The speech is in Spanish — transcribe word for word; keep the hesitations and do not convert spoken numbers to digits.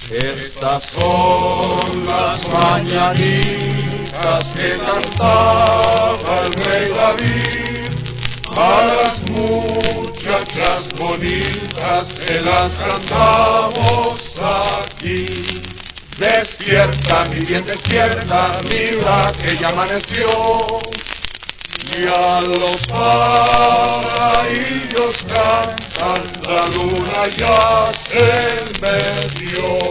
Estas son las mañanitas que cantaba el rey David, a las muchachas bonitas se las cantamos aquí. Despierta, mi bien, despierta, mira que ya amaneció, y a los pajarillos cantan, la luna ya se metió.